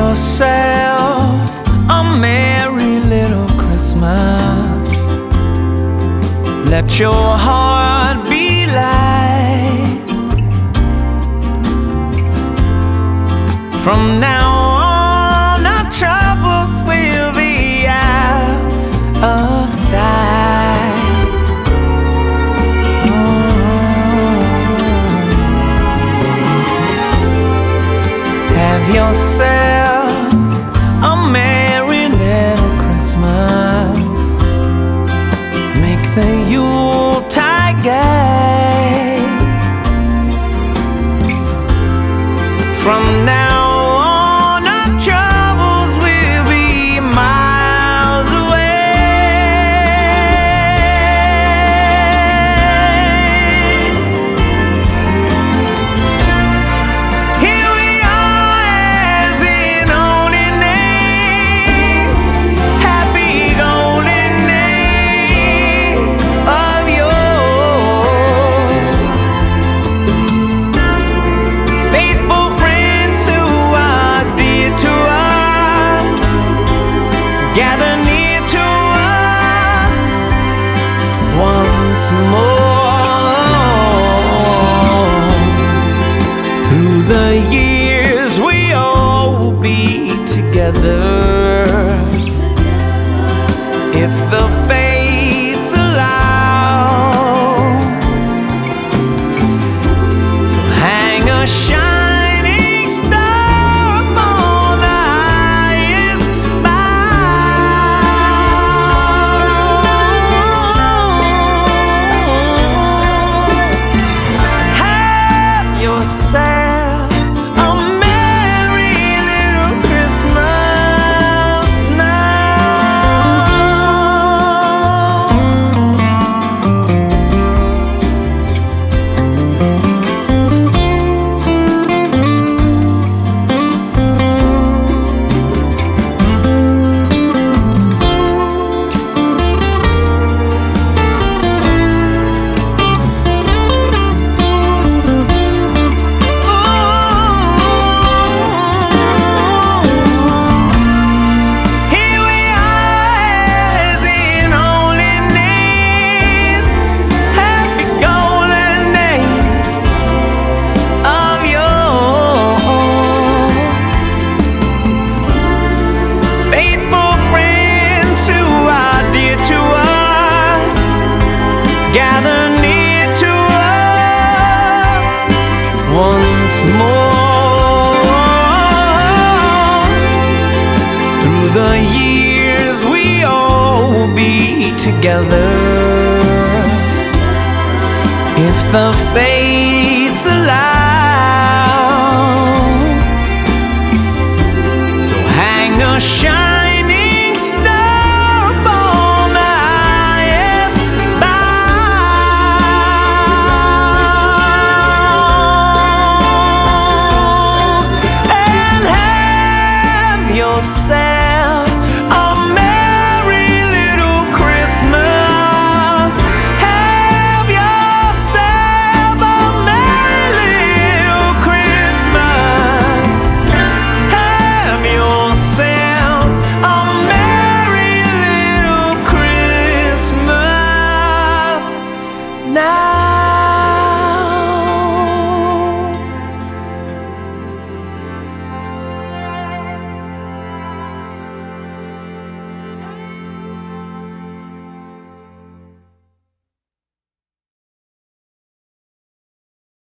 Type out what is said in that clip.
yourself a merry little Christmas. Let your heart be light. From now on, our troubles will be out of sight. Have yourself a merry little Christmas. Make the Yuletide gay. From now on, our troubles will be miles away. Here we are as in olden days, happy golden days of yore. Faithful friends who are dear to us, gather near to us once more. Through the years we all will be together, if the fates allow. So hang a shining star upon the highest bough. Have yourself a merry little Christmas now. Here we are as in olden days, happy golden days of yore. Faithful friends who are dear to us, gather near to us once more. Through the years we all will be together, if the fates allow.